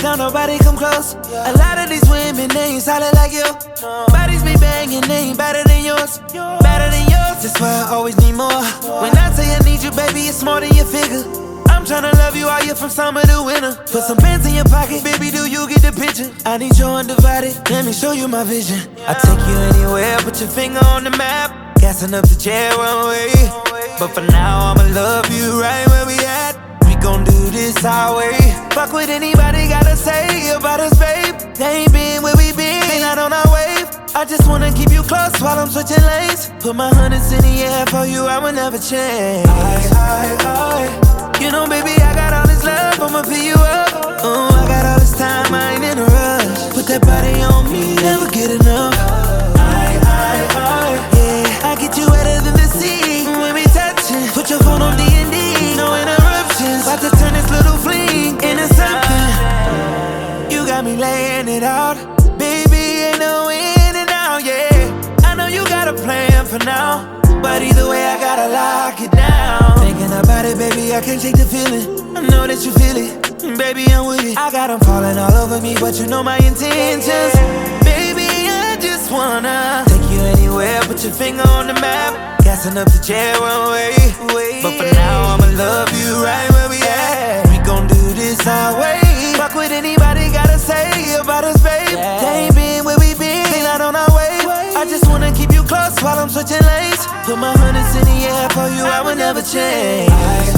can't nobody come close. A lot of these women, they ain't solid like you. Bodies be banging, they ain't better than yours. Better than yours, that's why I always need more. When I say I need you, baby, it's more than your figure. I'm tryna love you all year from summer to winter. Put some bands in your pocket, baby, do you get the picture? I need your undivided, let me show you my vision. I take you anywhere, put your finger on the map. Gassing up the jet runway. But for now, I'ma love you right where we at. We gon' do this our way. Fuck what anybody gotta say about us, babe. They ain't been where we been, not on our wave. I just wanna keep you close while I'm switching lanes. Put my hundreds in the air for you, I will never change. You know, baby, I got all this love, I'ma fill you up. Oh, I got all this time, I ain't in a rush. Put that body on me, never get enough. Yeah, I get you wetter than the sea when we touchin'. Put your phone on D&D, no interruptions. About to turn this little fling into something. You got me laying it out. Baby, ain't no in and out, yeah. I know you got a plan for now, but either way, I gotta lock it down. Thinking about it, baby, I can't shake the feeling. I know that you feel it, baby, I'm with it. I got them falling all over me, but you know my intentions. Baby, I just wanna take you anywhere, put your finger on the map. Gassing up the jet runway. But for now, I'ma love you right where we at. We gon' do this our way. Fuck what anybody gotta say about us, babe. They ain't been where we been, they not on our way. I just wanna keep you close while I'm switching lanes. Put my hundreds in the air for you, I will never change.